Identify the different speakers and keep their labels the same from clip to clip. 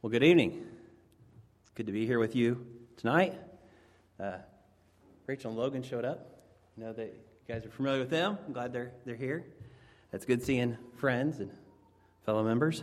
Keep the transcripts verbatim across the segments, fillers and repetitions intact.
Speaker 1: Well, good evening. It's good to be here with you tonight. Uh, Rachel and Logan showed up. I know that you guys are familiar with them. I'm glad they're they're here. It's good seeing friends and fellow members.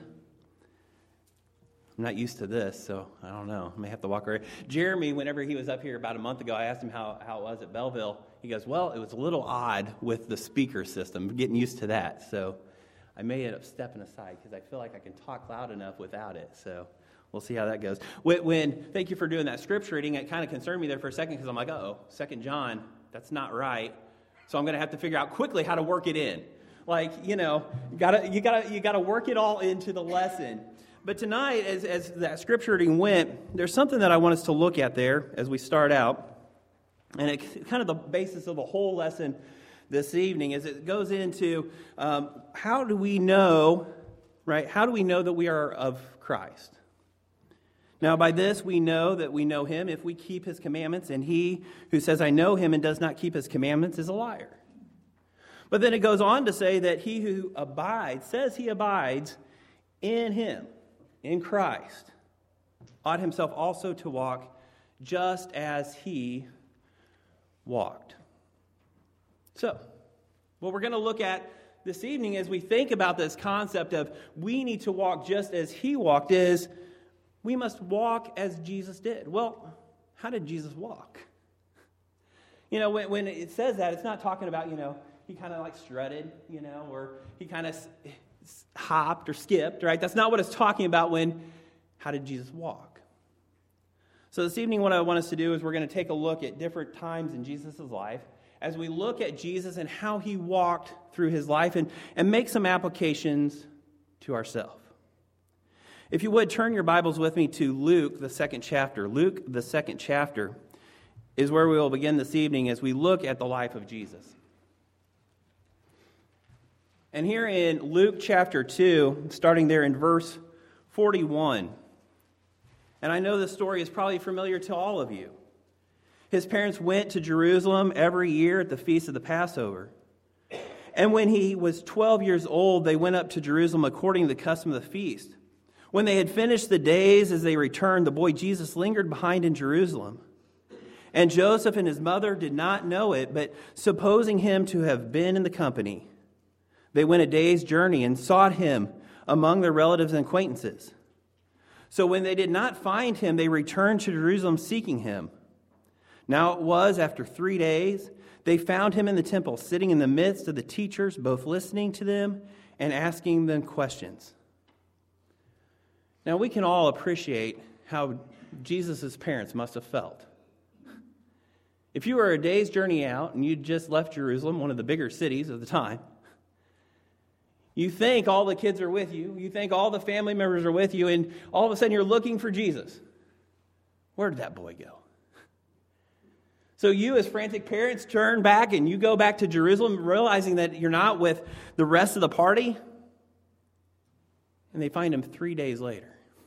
Speaker 1: I'm not used to this, so I don't know. I may have to walk around. Jeremy, whenever he was up here about a month ago, I asked him how, how it was at Belleville. He goes, well, it was a little odd with the speaker system, getting used to that. So I may end up stepping aside because I feel like I can talk loud enough without it. So we'll see how that goes. When, when thank you for doing that scripture reading. It kind of concerned me there for a second because I'm like, uh-oh, Second John, that's not right. So I'm going to have to figure out quickly how to work it in. Like, you know, you gotta you gotta you gotta work it all into the lesson. But tonight, as as that scripture reading went, there's something that I want us to look at there as we start out, and it's kind of the basis of the whole lesson this evening. As it goes into um, how do we know, right? How do we know that we are of Christ? Now, by this we know that we know Him if we keep His commandments, and he who says, "I know Him," and does not keep His commandments is a liar. But then it goes on to say that he who abides, says he abides in Him, in Christ, ought himself also to walk just as He walked. So, what we're going to look at this evening as we think about this concept of we need to walk just as He walked is we must walk as Jesus did. Well, how did Jesus walk? You know, when, when it says that, it's not talking about, you know, He kind of like strutted, you know, or He kind of hopped or skipped, right? That's not what it's talking about when, how did Jesus walk? So this evening what I want us to do is we're going to take a look at different times in Jesus' life as we look at Jesus and how He walked through His life and, and make some applications to ourselves. If you would, turn your Bibles with me to Luke, the second chapter. Luke, the second chapter, is where we will begin this evening as we look at the life of Jesus. And here in Luke chapter two, starting there in verse forty-one, and I know this story is probably familiar to all of you. His parents went to Jerusalem every year at the feast of the Passover. And when he was twelve years old, they went up to Jerusalem according to the custom of the feast. When they had finished the days as they returned, the boy Jesus lingered behind in Jerusalem. And Joseph and his mother did not know it, but supposing him to have been in the company, they went a day's journey and sought him among their relatives and acquaintances. So when they did not find him, they returned to Jerusalem seeking him. Now it was after three days, they found him in the temple, sitting in the midst of the teachers, both listening to them and asking them questions. Now we can all appreciate how Jesus' parents must have felt. If you were a day's journey out and you'd just left Jerusalem, one of the bigger cities of the time, you think all the kids are with you, you think all the family members are with you, and all of a sudden you're looking for Jesus. Where did that boy go? So you as frantic parents turn back and you go back to Jerusalem realizing that you're not with the rest of the party, and they find him three days later.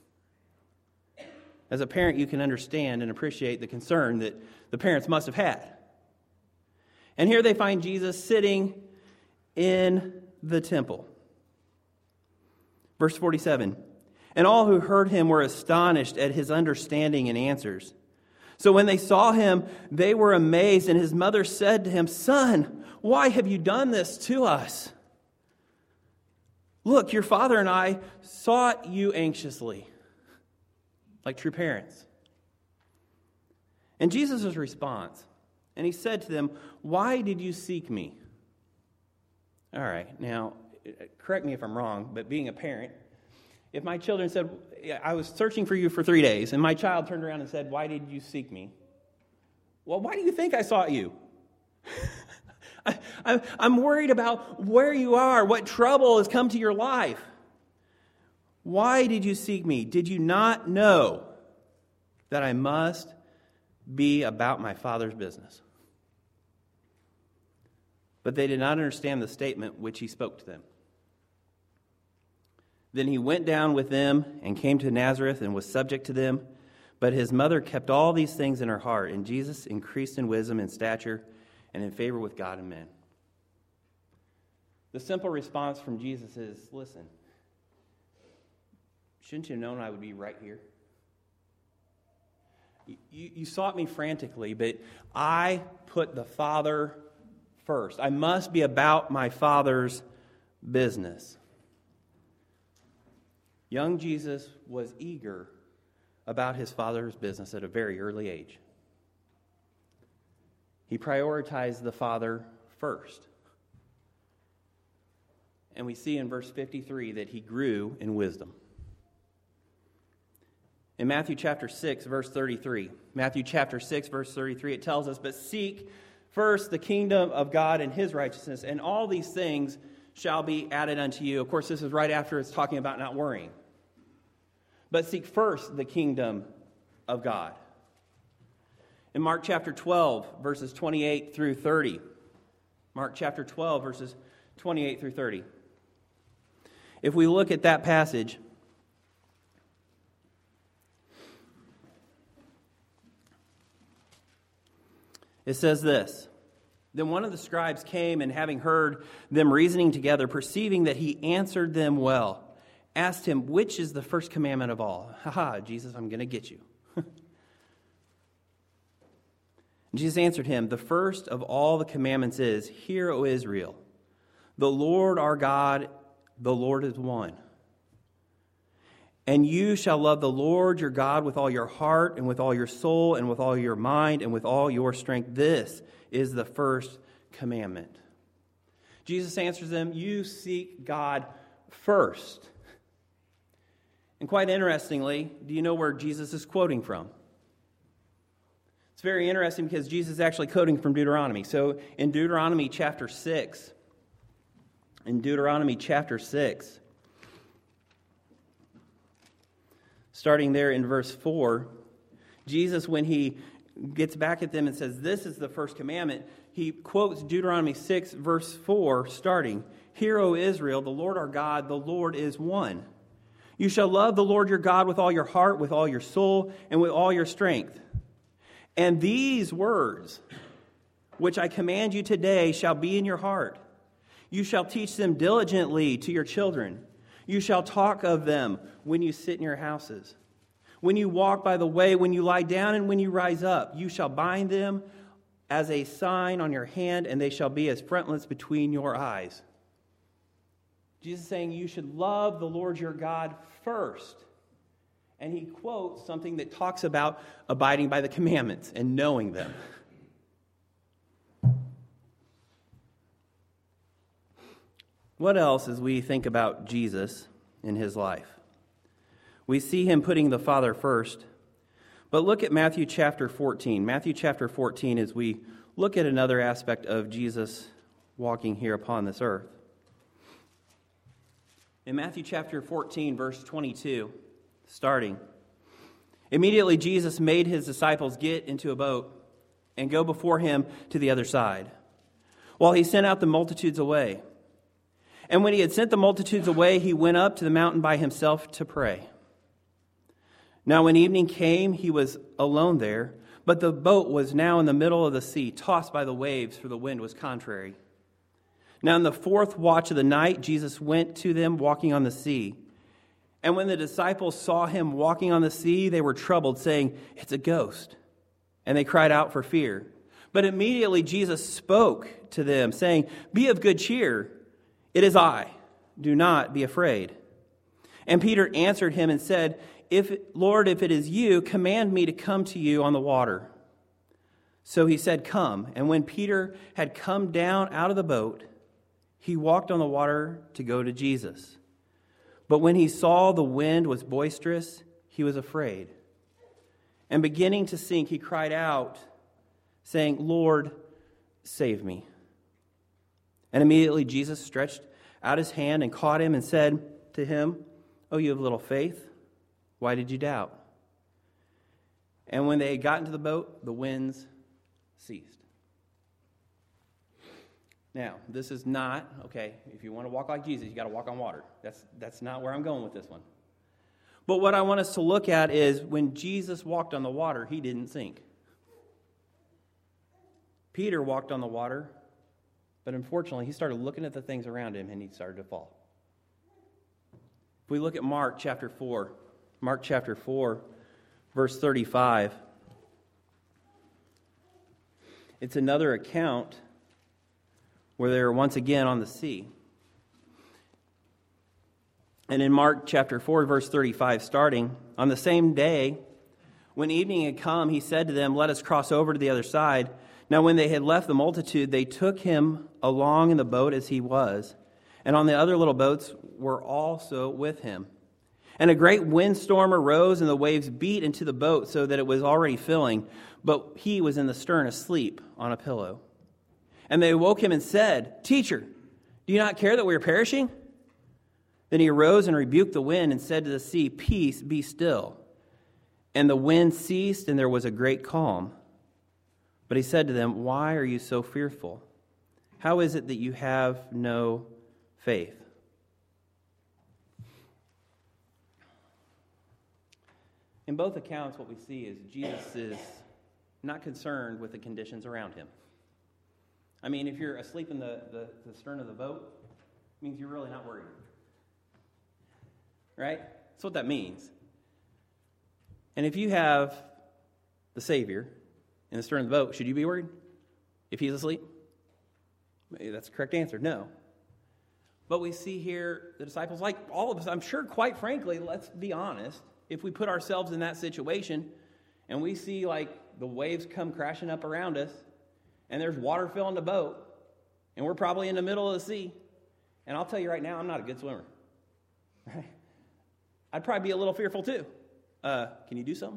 Speaker 1: As a parent, you can understand and appreciate the concern that the parents must have had. And here they find Jesus sitting in the temple. Verse forty-seven, and all who heard him were astonished at his understanding and answers. So when they saw him, they were amazed, and his mother said to him, "Son, why have you done this to us? Look, your father and I sought you anxiously," like true parents. And Jesus' response, and he said to them, "Why did you seek me?" All right, now, correct me if I'm wrong, but being a parent, if my children said, "I was searching for you for three days," and my child turned around and said, "Why did you seek me?" Well, why do you think I sought you? I, I, I'm worried about where you are, what trouble has come to your life. Why did you seek me? Did you not know that I must be about my Father's business? But they did not understand the statement which he spoke to them. Then he went down with them and came to Nazareth and was subject to them. But his mother kept all these things in her heart, and Jesus increased in wisdom and stature and in favor with God and men. The simple response from Jesus is, listen, shouldn't you have known I would be right here? You, you, you sought me frantically, but I put the Father first. I must be about my Father's business. Young Jesus was eager about his Father's business at a very early age. He prioritized the Father first. And we see in verse fifty-three that he grew in wisdom. In Matthew chapter six, verse thirty-three, Matthew chapter six, verse thirty-three, it tells us, "But seek first the kingdom of God and his righteousness, and all these things shall be added unto you." Of course, this is right after it's talking about not worrying. But seek first the kingdom of God. In Mark chapter twelve, verses twenty-eight through thirty. Mark chapter twelve, verses twenty-eight through thirty. If we look at that passage, it says this: "Then one of the scribes came, and having heard them reasoning together, perceiving that he answered them well, asked him, 'Which is the first commandment of all?'" Ha ha, Jesus, I'm going to get you. Jesus answered him, "The first of all the commandments is, Hear, O Israel, the Lord our God, the Lord is one. And you shall love the Lord your God with all your heart and with all your soul and with all your mind and with all your strength. This is the first commandment." Jesus answers them, you seek God first. And quite interestingly, do you know where Jesus is quoting from? It's very interesting because Jesus is actually quoting from Deuteronomy. So in Deuteronomy chapter six, in Deuteronomy chapter six, starting there in verse four, Jesus, when he gets back at them and says, this is the first commandment, he quotes Deuteronomy six, verse four, starting, "Hear, O Israel, the Lord our God, the Lord is one. You shall love the Lord your God with all your heart, with all your soul, and with all your strength. And these words, which I command you today, shall be in your heart. You shall teach them diligently to your children. You shall talk of them when you sit in your houses, when you walk by the way, when you lie down, and when you rise up. You shall bind them as a sign on your hand, and they shall be as frontlets between your eyes." Jesus is saying you should love the Lord your God first. And he quotes something that talks about abiding by the commandments and knowing them. What else as we think about Jesus in his life? We see him putting the Father first. But look at Matthew chapter fourteen. Matthew chapter fourteen as we look at another aspect of Jesus walking here upon this earth. In Matthew chapter fourteen, verse twenty-two, starting, "Immediately Jesus made his disciples get into a boat and go before him to the other side, while he sent out the multitudes away. And when he had sent the multitudes away, he went up to the mountain by himself to pray. Now when evening came, he was alone there, but the boat was now in the middle of the sea, tossed by the waves, for the wind was contrary. Now in the fourth watch of the night, Jesus went to them walking on the sea. And when the disciples saw him walking on the sea, they were troubled, saying, 'It's a ghost.' And they cried out for fear. But immediately Jesus spoke to them, saying, 'Be of good cheer. It is I. Do not be afraid.' And Peter answered him and said, 'If Lord, if it is you, command me to come to you on the water.' So he said, 'Come.' And when Peter had come down out of the boat, he walked on the water to go to Jesus. But when he saw the wind was boisterous, he was afraid. And beginning to sink, he cried out, saying, 'Lord, save me.' And immediately Jesus stretched out his hand and caught him and said to him, 'Oh, you have little faith, why did you doubt?' And when they had gotten to the boat, the winds ceased." Now, this is not, okay, if you want to walk like Jesus, you got to walk on water. That's, that's not where I'm going with this one. But what I want us to look at is when Jesus walked on the water, he didn't sink. Peter walked on the water, but unfortunately, he started looking at the things around him and he started to fall. If we look at Mark chapter four, Mark chapter four, verse thirty-five, it's another account where they're once again on the sea. And in Mark chapter four, verse thirty-five, starting, on the same day, when evening had come, he said to them, "Let us cross over to the other side." Now when they had left the multitude, they took him along in the boat as he was, and on the other little boats were also with him. And a great windstorm arose, and the waves beat into the boat so that it was already filling, but he was in the stern asleep on a pillow. And they awoke him and said, "Teacher, do you not care that we are perishing?" Then he arose and rebuked the wind and said to the sea, "Peace, be still." And the wind ceased, and there was a great calm. But he said to them, "Why are you so fearful? How is it that you have no faith?" In both accounts, what we see is Jesus is not concerned with the conditions around him. I mean, if you're asleep in the, the, the stern of the boat, it means you're really not worried. Right? That's what that means. And if you have the Savior in the stern of the boat, should you be worried if he's asleep? Maybe that's the correct answer, no. But we see here the disciples, like all of us, I'm sure, quite frankly, let's be honest, if we put ourselves in that situation and we see like the waves come crashing up around us and there's water filling the boat and we're probably in the middle of the sea, and I'll tell you right now, I'm not a good swimmer. Right? I'd probably be a little fearful too. Uh, can you do something?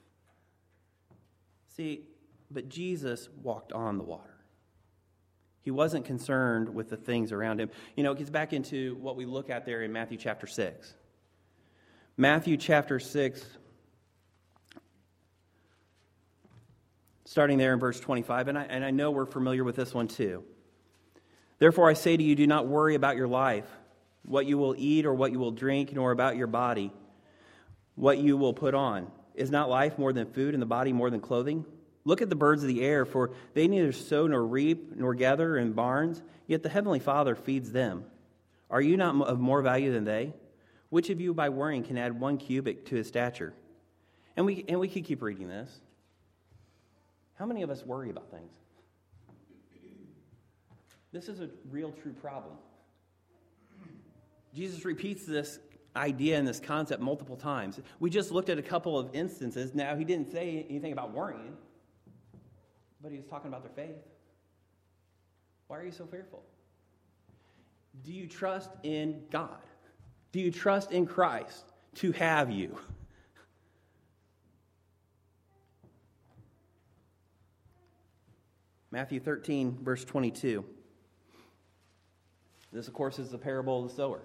Speaker 1: See, but Jesus walked on the water. He wasn't concerned with the things around him. You know, it gets back into what we look at there in Matthew chapter six. Matthew chapter six, starting there in verse twenty-five, and I, and I know we're familiar with this one too. "Therefore I say to you, do not worry about your life, what you will eat or what you will drink, nor about your body, what you will put on. Is not life more than food, and the body more than clothing? Look at the birds of the air, for they neither sow nor reap nor gather in barns, yet the heavenly Father feeds them. Are you not of more value than they? Which of you by worrying can add one cubit to his stature?" And we and we could keep reading this. How many of us worry about things? This is a real, true problem. Jesus repeats this idea and this concept multiple times. We just looked at a couple of instances. Now, he didn't say anything about worrying, but he was talking about their faith. Why are you so fearful? Do you trust in God? Do you trust in Christ to have you? Matthew thirteen, verse twenty-two. This, of course, is the parable of the sower.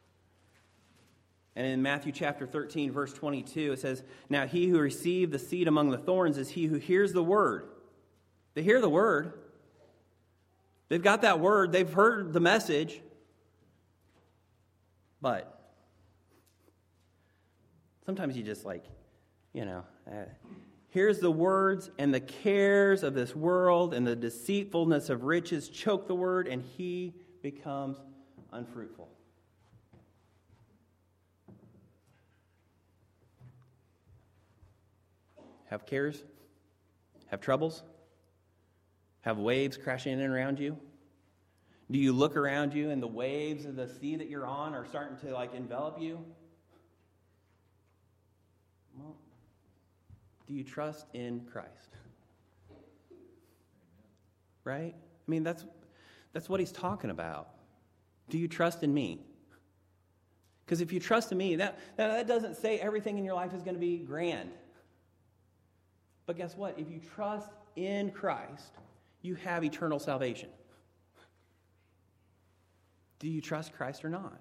Speaker 1: And in Matthew chapter thirteen, verse twenty-two, it says, "Now he who received the seed among the thorns is he who hears the word." They hear the word. They've got that word. They've heard the message. But sometimes you just like, you know, uh, here's the words, and the cares of this world and the deceitfulness of riches choke the word, and he becomes unfruitful. Have cares? Have troubles? Have waves crashing in and around you? Do you look around you and the waves of the sea that you're on are starting to like envelop you? Well, do you trust in Christ? Right? I mean, that's that's what he's talking about. Do you trust in me? Because if you trust in me, that, that, that doesn't say everything in your life is going to be grand. But guess what? If you trust in Christ, you have eternal salvation. Do you trust Christ or not?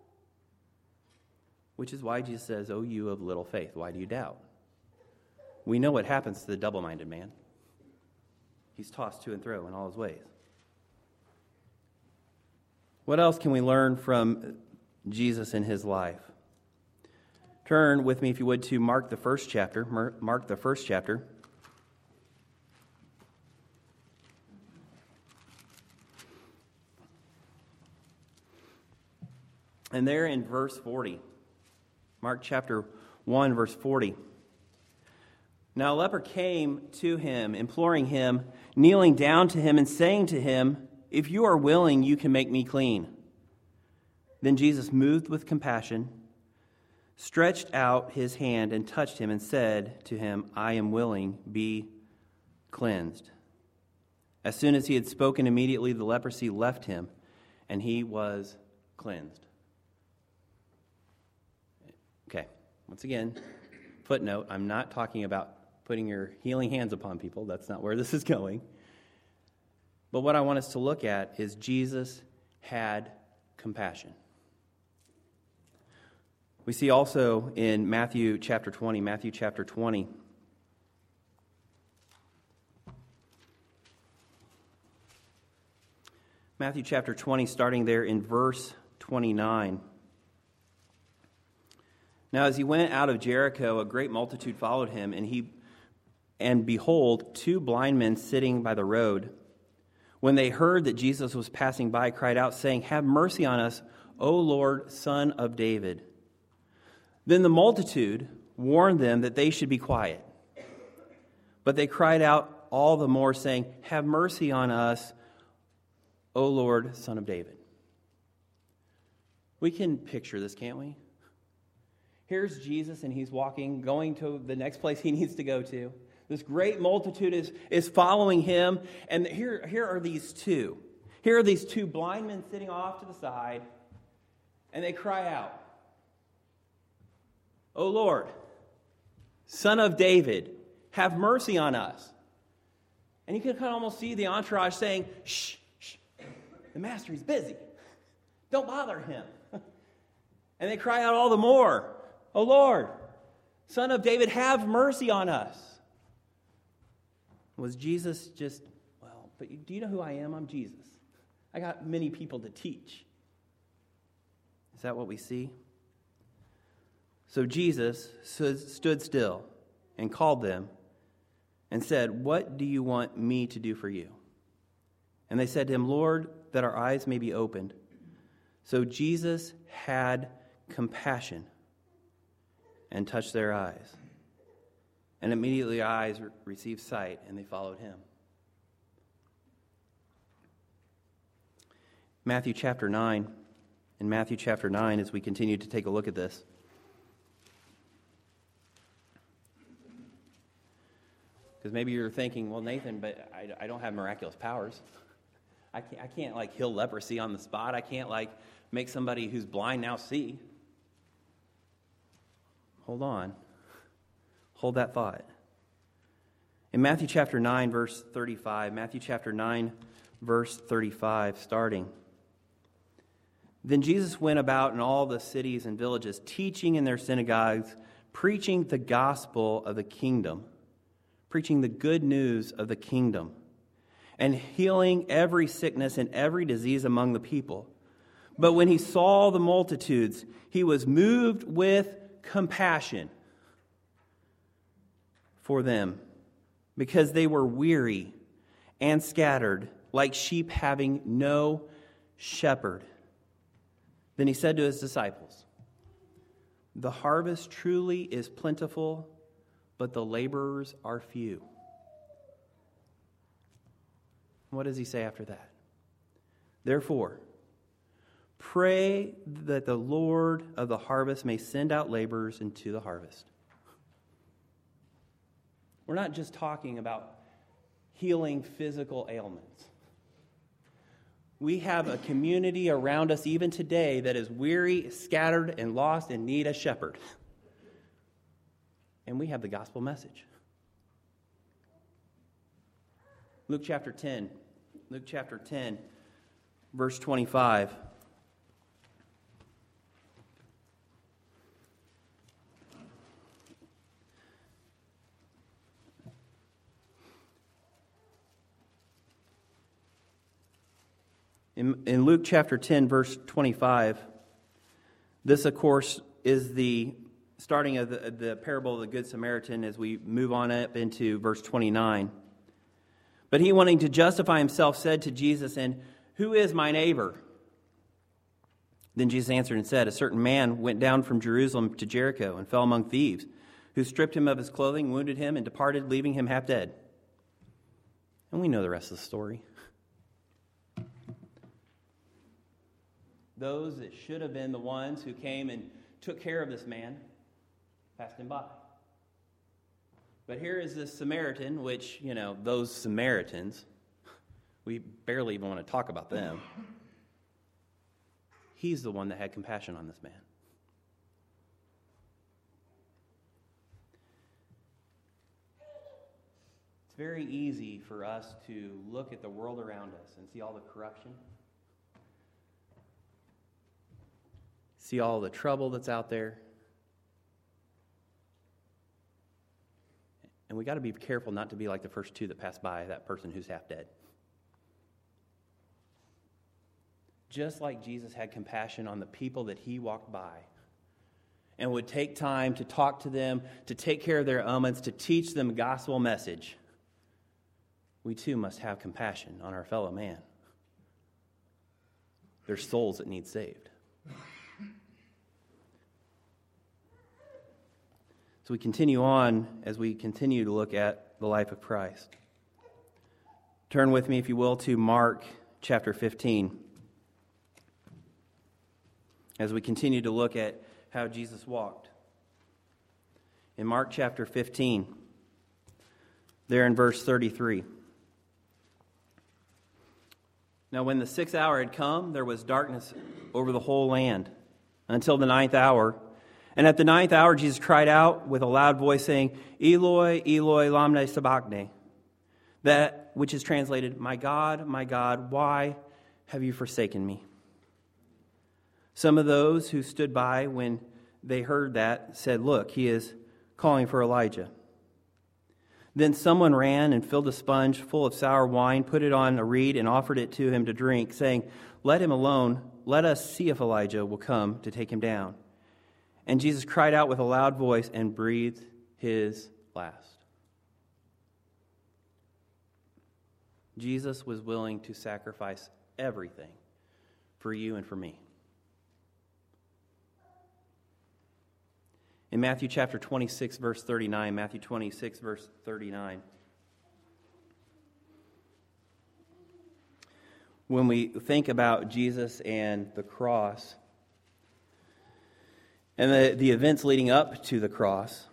Speaker 1: Which is why Jesus says, "Oh, you of little faith, why do you doubt?" We know what happens to the double-minded man. He's tossed to and fro in all his ways. What else can we learn from Jesus in his life? Turn with me, if you would, to Mark the first chapter. Mark the first chapter. And there in verse forty, Mark chapter one, verse forty. Now a leper came to him, imploring him, kneeling down to him and saying to him, "If you are willing, you can make me clean." Then Jesus, moved with compassion, stretched out his hand and touched him and said to him, "I am willing, be cleansed." As soon as he had spoken, immediately the leprosy left him, and he was cleansed. Okay, once again, footnote, I'm not talking about putting your healing hands upon people. That's not where this is going. But what I want us to look at is Jesus had compassion. We see also in Matthew chapter twenty, Matthew chapter twenty, Matthew chapter twenty, starting there in verse twenty-nine. Now as he went out of Jericho, a great multitude followed him, and he, and behold, two blind men sitting by the road, when they heard that Jesus was passing by, cried out, saying, "Have mercy on us, O Lord, Son of David." Then the multitude warned them that they should be quiet. But they cried out all the more, saying, "Have mercy on us, O Lord, Son of David." We can picture this, can't we? Here's Jesus, and he's walking, going to the next place he needs to go to. This great multitude is, is following him, and here, here are these two. Here are these two blind men sitting off to the side, and they cry out, "O Lord, Son of David, have mercy on us." And you can kind of almost see the entourage saying, "Shh, shh, the master, he's busy. Don't bother him." And they cry out all the more, "O Lord, Son of David, have mercy on us." Was Jesus just, well, but do you know who I am? I'm Jesus. I got many people to teach. Is that what we see? So Jesus stood still and called them and said, "What do you want me to do for you?" And they said to him, "Lord, that our eyes may be opened." So Jesus had compassion and touched their eyes. And immediately their eyes received sight, and they followed him. Matthew chapter nine. In Matthew chapter nine, as we continue to take a look at this, because maybe you're thinking, "Well, Nathan, but I, I don't have miraculous powers. I can't, I can't, like, heal leprosy on the spot. I can't, like, make somebody who's blind now see." Hold on. Hold that thought. In Matthew chapter nine, verse thirty-five, Matthew chapter nine, verse thirty-five, starting. Then Jesus went about in all the cities and villages, teaching in their synagogues, preaching the gospel of the kingdom, preaching the good news of the kingdom, and healing every sickness and every disease among the people. But when he saw the multitudes, he was moved with compassion for them, because they were weary and scattered, like sheep having no shepherd. Then he said to his disciples, "The harvest truly is plentiful, but the laborers are few." What does he say after that? "Therefore, pray that the Lord of the harvest may send out laborers into the harvest." We're not just talking about healing physical ailments. We have a community around us even today that is weary, scattered, and lost and need a shepherd. And we have the gospel message. Luke chapter ten. Luke chapter ten, verse twenty-five. In, in Luke chapter ten, verse twenty-five, this, of course, is the starting of the, the parable of the Good Samaritan as we move on up into verse twenty-nine. But he, wanting to justify himself, said to Jesus, "And who is my neighbor?" Then Jesus answered and said, a certain man went down from Jerusalem to Jericho and fell among thieves, who stripped him of his clothing, wounded him, and departed, leaving him half dead. And we know the rest of the story. Those that should have been the ones who came and took care of this man passed him by. But here is this Samaritan, which, you know, those Samaritans, we barely even want to talk about them. He's the one that had compassion on this man. It's very easy for us to look at the world around us and see all the corruption, see all the trouble that's out there. And we got to be careful not to be like the first two that passed by that person who's half dead. Just like Jesus had compassion on the people that he walked by and would take time to talk to them, to take care of their ailments, to teach them a gospel message, we too must have compassion on our fellow man. There's souls that need saved. So we continue on as we continue to look at the life of Christ. Turn with me, if you will, to Mark chapter fifteen. As we continue to look at how Jesus walked. In Mark chapter fifteen, there in verse thirty-three. Now when the sixth hour had come, there was darkness over the whole land until the ninth hour. And at the ninth hour, Jesus cried out with a loud voice, saying, Eloi, Eloi, lama sabachthani. That which is translated, My God, my God, why have you forsaken me? Some of those who stood by when they heard that said, Look, he is calling for Elijah. Then someone ran and filled a sponge full of sour wine, put it on a reed, and offered it to him to drink, saying, Let him alone. Let us see if Elijah will come to take him down. And Jesus cried out with a loud voice and breathed his last. Jesus was willing to sacrifice everything for you and for me. In Matthew chapter twenty-six, verse thirty-nine, Matthew twenty-six, verse thirty-nine. When we think about Jesus and the cross, and the, the events leading up to the cross,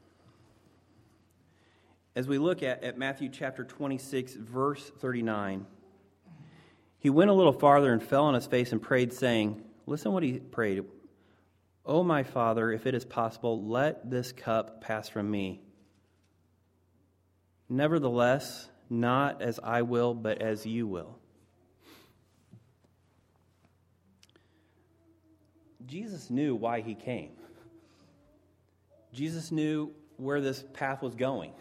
Speaker 1: as we look at, at Matthew chapter twenty-six, verse thirty-nine, he went a little farther and fell on his face and prayed, saying, listen what he prayed. O my Father, if it is possible, let this cup pass from me. Nevertheless, not as I will, but as you will. Jesus knew why he came. Jesus knew where this path was going.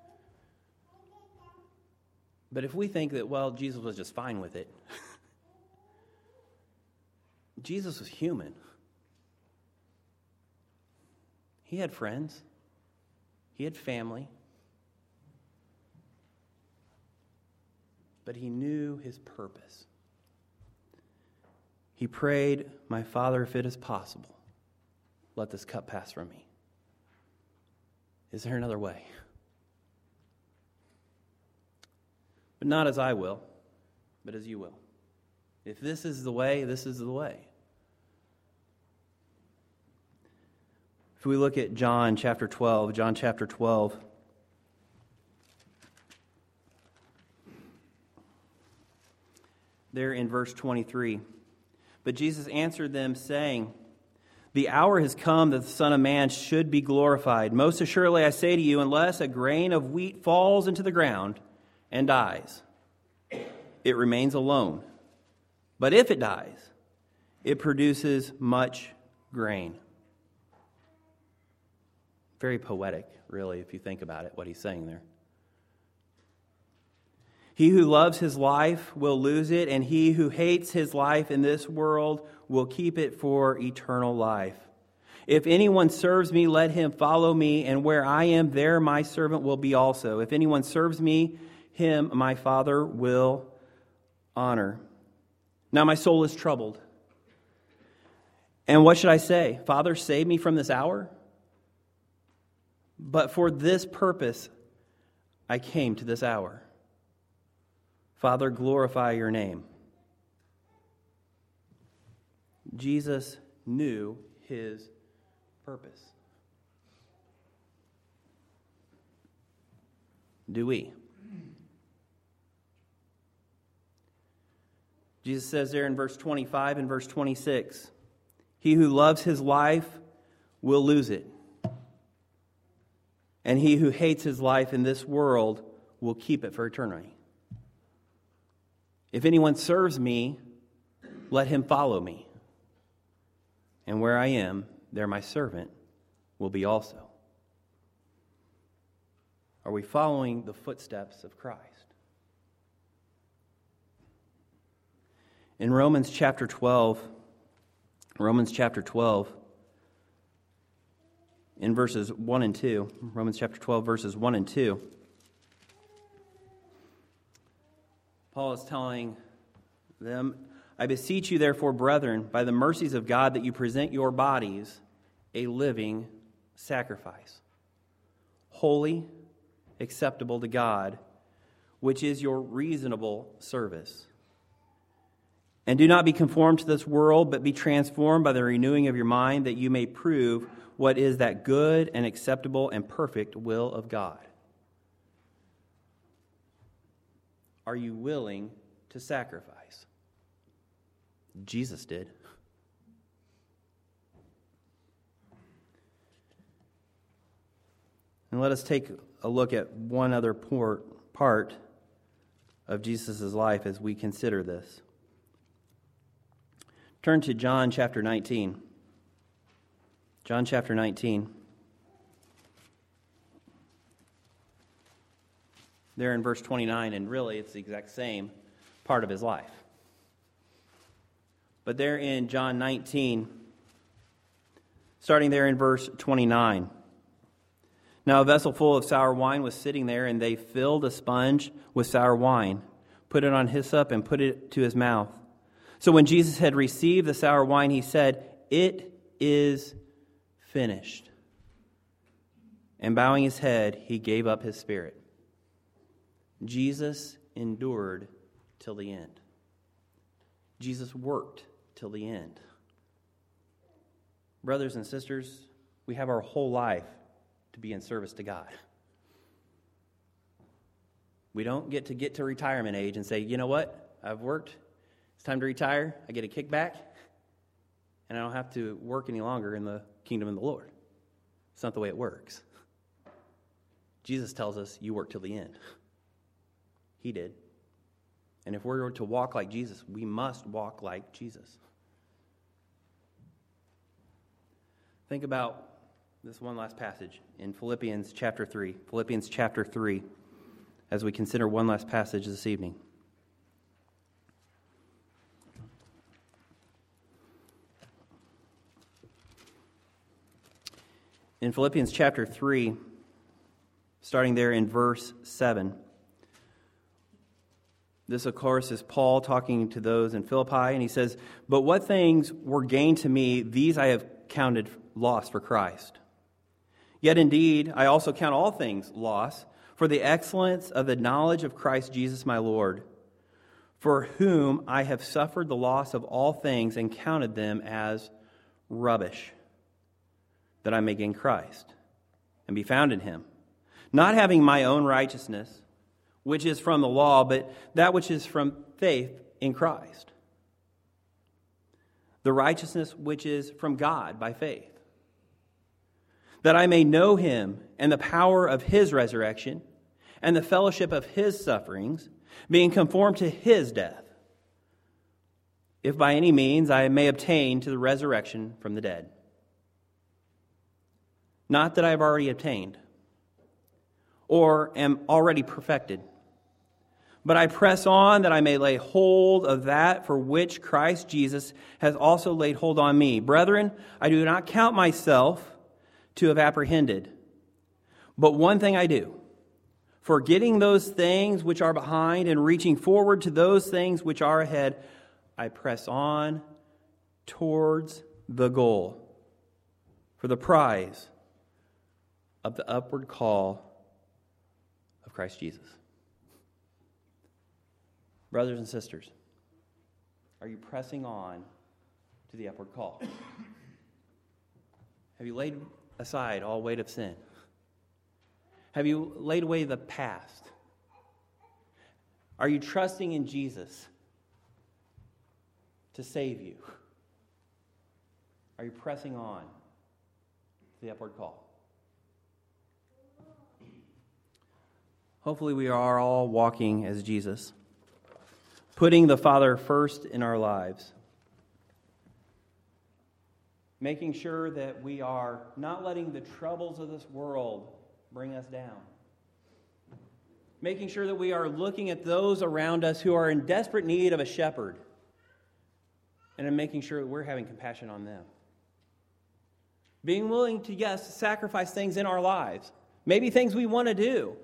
Speaker 1: But if we think that, well, Jesus was just fine with it, Jesus was human. He had friends. He had family. But he knew his purpose. He prayed, My Father, if it is possible, let this cup pass from me. Is there another way? But not as I will, but as you will. If this is the way, this is the way. If we look at John chapter twelve, John chapter twelve, there in verse twenty-three, but Jesus answered them, saying, The hour has come that the Son of Man should be glorified. Most assuredly I say to you, unless a grain of wheat falls into the ground and dies, it remains alone. But if it dies, it produces much grain. Very poetic, really, if you think about it, what he's saying there. He who loves his life will lose it, and he who hates his life in this world will keep it for eternal life. If anyone serves me, let him follow me, and where I am, there my servant will be also. If anyone serves me, him my Father will honor. Now my soul is troubled. And what should I say? Father, save me from this hour? But for this purpose I came to this hour. Father, glorify your name. Jesus knew his purpose. Do we? Jesus says there in verse twenty-five and verse twenty-six, he who loves his life will lose it. And he who hates his life in this world will keep it for eternity. If anyone serves me, let him follow me. And where I am, there my servant will be also. Are we following the footsteps of Christ? In Romans chapter twelve, Romans chapter twelve, in verses one and two, Romans chapter twelve, verses one and two, Paul is telling them, I beseech you therefore, brethren, by the mercies of God, that you present your bodies a living sacrifice, holy, acceptable to God, which is your reasonable service. And do not be conformed to this world, but be transformed by the renewing of your mind, that you may prove what is that good and acceptable and perfect will of God. Are you willing to sacrifice? Jesus did. And let us take a look at one other part of Jesus' life as we consider this. Turn to John chapter nineteen. John chapter nineteen. There in verse twenty-nine, and really it's the exact same part of his life. But there in John nineteen, starting there in verse twenty-nine. Now a vessel full of sour wine was sitting there, and they filled a sponge with sour wine, put it on hyssop, and put it to his mouth. So when Jesus had received the sour wine, he said, "It is finished." And bowing his head, he gave up his spirit. Jesus endured till the end. Jesus worked till the end. Brothers and sisters, we have our whole life to be in service to God. We don't get to get to retirement age and say, you know what, I've worked, it's time to retire, I get a kickback, and I don't have to work any longer in the kingdom of the Lord. It's not the way it works. Jesus tells us, you work till the end. He did. And if we're to walk like Jesus, we must walk like Jesus. Think about this one last passage in Philippians chapter three. Philippians chapter three, as we consider one last passage this evening. In Philippians chapter three, starting there in verse seven. This, of course, is Paul talking to those in Philippi, and he says, "But what things were gained to me, these I have counted loss for Christ. Yet indeed, I also count all things loss for the excellence of the knowledge of Christ Jesus my Lord, for whom I have suffered the loss of all things and counted them as rubbish, that I may gain Christ and be found in him, not having my own righteousness, which is from the law, but that which is from faith in Christ, the righteousness which is from God by faith, that I may know him and the power of his resurrection and the fellowship of his sufferings, being conformed to his death, if by any means I may obtain to the resurrection from the dead. Not that I have already obtained or am already perfected, but I press on that I may lay hold of that for which Christ Jesus has also laid hold on me. Brethren, I do not count myself to have apprehended, but one thing I do, forgetting those things which are behind and reaching forward to those things which are ahead, I press on towards the goal, for the prize of the upward call of Christ Jesus. Brothers and sisters, are you pressing on to the upward call? Have you laid aside all weight of sin? Have you laid away the past? Are you trusting in Jesus to save you? Are you pressing on to the upward call? Hopefully we are all walking as Jesus, putting the Father first in our lives, making sure that we are not letting the troubles of this world bring us down, making sure that we are looking at those around us who are in desperate need of a shepherd, and in making sure that we're having compassion on them. Being willing to, yes, sacrifice things in our lives, maybe things we want to do,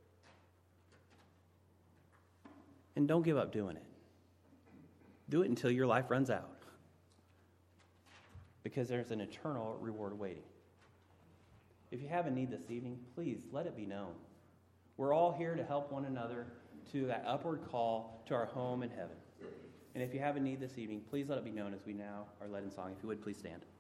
Speaker 1: and don't give up doing it. Do it until your life runs out, because there's an eternal reward waiting. If you have a need this evening, please let it be known. We're all here to help one another to that upward call to our home in heaven. And if you have a need this evening, please let it be known as we now are led in song. If you would, please stand.